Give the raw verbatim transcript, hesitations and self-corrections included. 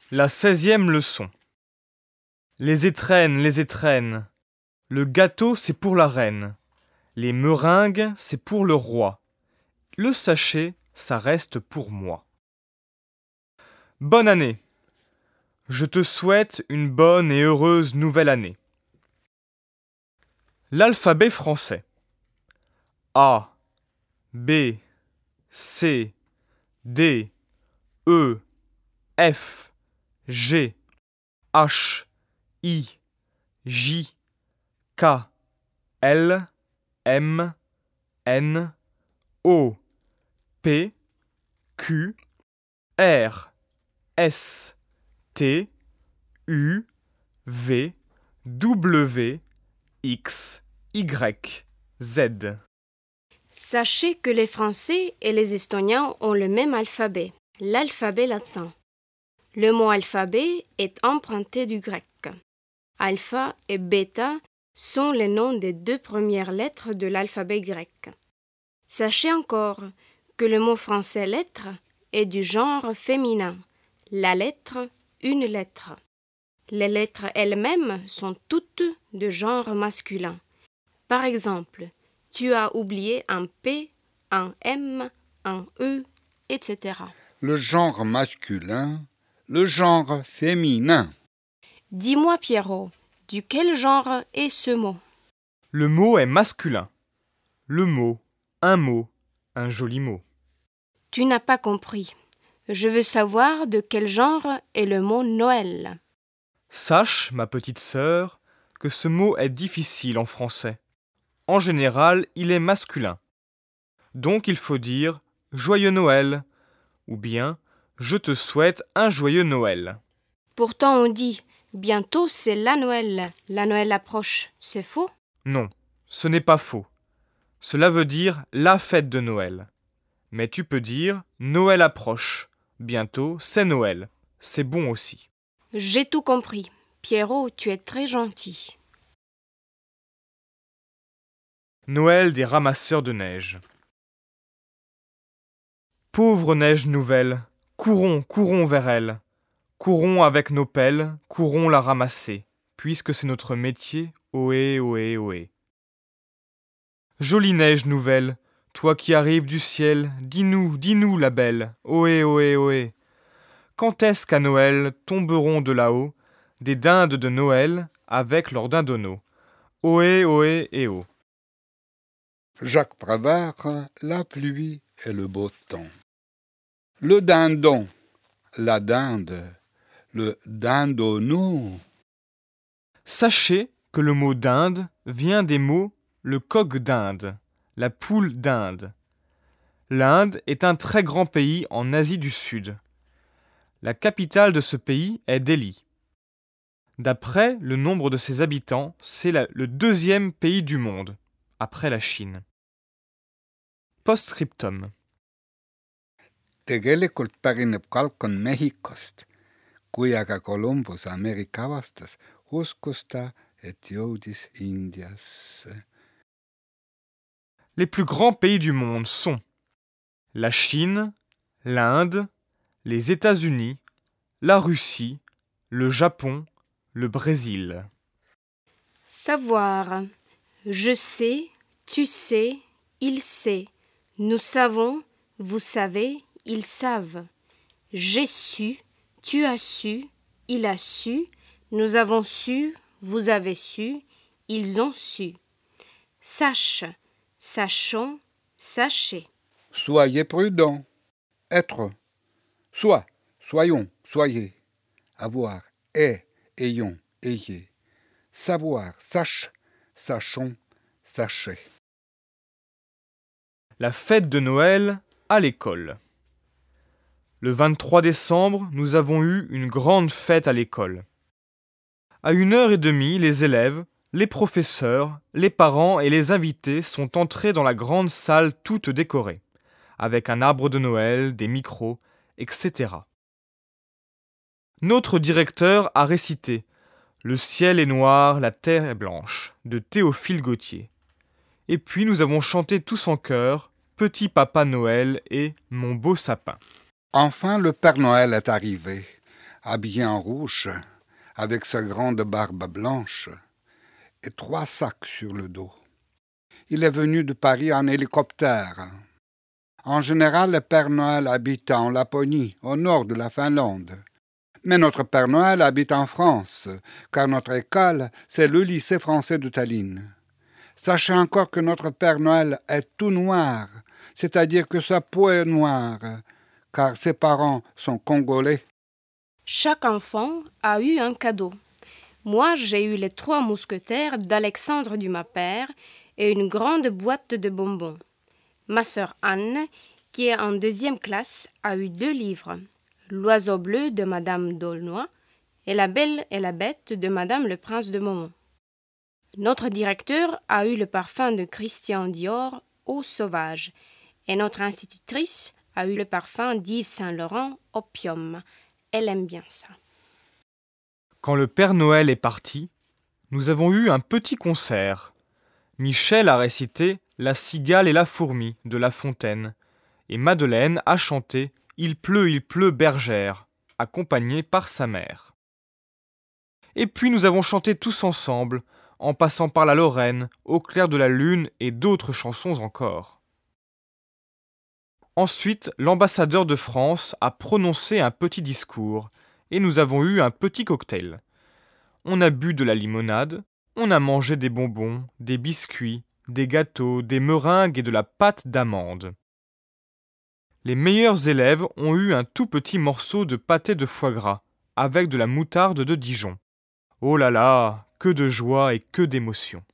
La seizième leçon. Les étrennes, les étrennes. Le gâteau, c'est pour la reine. Les meringues, c'est pour le roi. Le sachet, ça reste pour moi. Bonne année. Je te souhaite une bonne et heureuse nouvelle année. L'alphabet français. A, B, C, D, E, F, G, H, I, J, K, L, M, N, O, P, Q, R, S, T, U, V, W, X, Y, Z. Sachez que les Français et les Estoniens ont le même alphabet, l'alphabet latin. Le mot alphabet est emprunté du grec. Alpha et bêta sont les noms des deux premières lettres de l'alphabet grec. Sachez encore que le mot français lettre est du genre féminin. La lettre, une lettre. Les lettres elles-mêmes sont toutes de genre masculin. Par exemple, tu as oublié un P, un M, un E, et cetera. Le genre masculin, le genre féminin. Dis-moi, Pierrot, duquel genre est ce mot? Le mot est masculin. Le mot, un mot, un joli mot. Tu n'as pas compris. Je veux savoir de quel genre est le mot Noël. Sache, ma petite sœur, que ce mot est difficile en français. En général, il est masculin. Donc il faut dire « Joyeux Noël » ou bien « Je te souhaite un joyeux Noël ». Pourtant on dit « Bientôt c'est la Noël, la Noël approche ». C'est faux? Non, ce n'est pas faux. Cela veut dire « la fête de Noël ». Mais tu peux dire « Noël approche ». Bientôt c'est Noël. C'est bon aussi. J'ai tout compris. Pierrot, tu es très gentil. Noël des ramasseurs de neige. Pauvre neige nouvelle, courons, courons vers elle. Courons avec nos pelles, courons la ramasser, puisque c'est notre métier, ohé, ohé, ohé. Jolie neige nouvelle, toi qui arrives du ciel, dis-nous, dis-nous la belle, ohé, ohé, ohé. Quand est-ce qu'à Noël tomberont de là-haut des dindes de Noël avec leurs dindonneaux? Ohé, ohé et oh. Jacques Prévert, la pluie et le beau temps. Le dindon, la dinde, le dindonneau. Sachez que le mot dinde vient des mots le coq d'Inde, la poule d'Inde. L'Inde est un très grand pays en Asie du Sud. La capitale de ce pays est Delhi. D'après le nombre de ses habitants, c'est la, le deuxième pays du monde, après la Chine. Postscriptum. Tegelikult pärineb kalkon Mehhikost. Kui aga Columbus Ameerika avastas, uskus ta, et jõudis Indiasse. Les plus grands pays du monde sont la Chine, l'Inde, les États-Unis, la Russie, le Japon, le Brésil. Savoir. Je sais, tu sais, il sait. Nous savons, vous savez, ils savent. J'ai su, tu as su, il a su, nous avons su, vous avez su, ils ont su. Sache, sachons, sachez. Soyez prudents. Être. Sois, soyons, soyez. Avoir, est, ayons, ayez. Savoir, sache, sachons, sachez. La fête de Noël à l'école. Le vingt-trois décembre, nous avons eu une grande fête à l'école. À une heure et demie, les élèves, les professeurs, les parents et les invités sont entrés dans la grande salle toute décorée, avec un arbre de Noël, des micros, et cetera. Notre directeur a récité « Le ciel est noir, la terre est blanche » de Théophile Gautier. Et puis nous avons chanté tous en chœur « Petit Papa Noël » et « Mon beau sapin ». Enfin, le Père Noël est arrivé. habillé en rouge, avec sa grande barbe blanche et trois sacs sur le dos. Il est venu de Paris en hélicoptère. En général, le Père Noël habite en Laponie, au nord de la Finlande. Mais notre Père Noël habite en France, car notre école, c'est le lycée français de Tallinn. Sachez encore que notre Père Noël est tout noir, c'est-à-dire que sa peau est noire, car ses parents sont congolais. Chaque enfant a eu un cadeau. Moi, j'ai eu les trois mousquetaires d'Alexandre Dumas père et une grande boîte de bonbons. Ma sœur Anne, qui est en deuxième classe, a eu deux livres, L'Oiseau bleu de Madame d'Aulnoy et La Belle et la Bête de Madame le Prince de Momont. Notre directeur a eu le parfum de Christian Dior, Eau sauvage, et notre institutrice a eu le parfum d'Yves Saint-Laurent, Opium. Elle aime bien ça. Quand le Père Noël est parti, nous avons eu un petit concert. Michel a récité La cigale et la fourmi de La Fontaine, et Madeleine a chanté Il pleut, il pleut, bergère, accompagnée par sa mère. Et puis nous avons chanté tous ensemble, en passant par la Lorraine, Au clair de la lune et d'autres chansons encore. Ensuite, l'ambassadeur de France a prononcé un petit discours, et nous avons eu un petit cocktail. On a bu de la limonade, on a mangé des bonbons, des biscuits, des gâteaux, des meringues et de la pâte d'amande. Les meilleurs élèves ont eu un tout petit morceau de pâté de foie gras, avec de la moutarde de Dijon. Oh là là, que de joie et que d'émotion!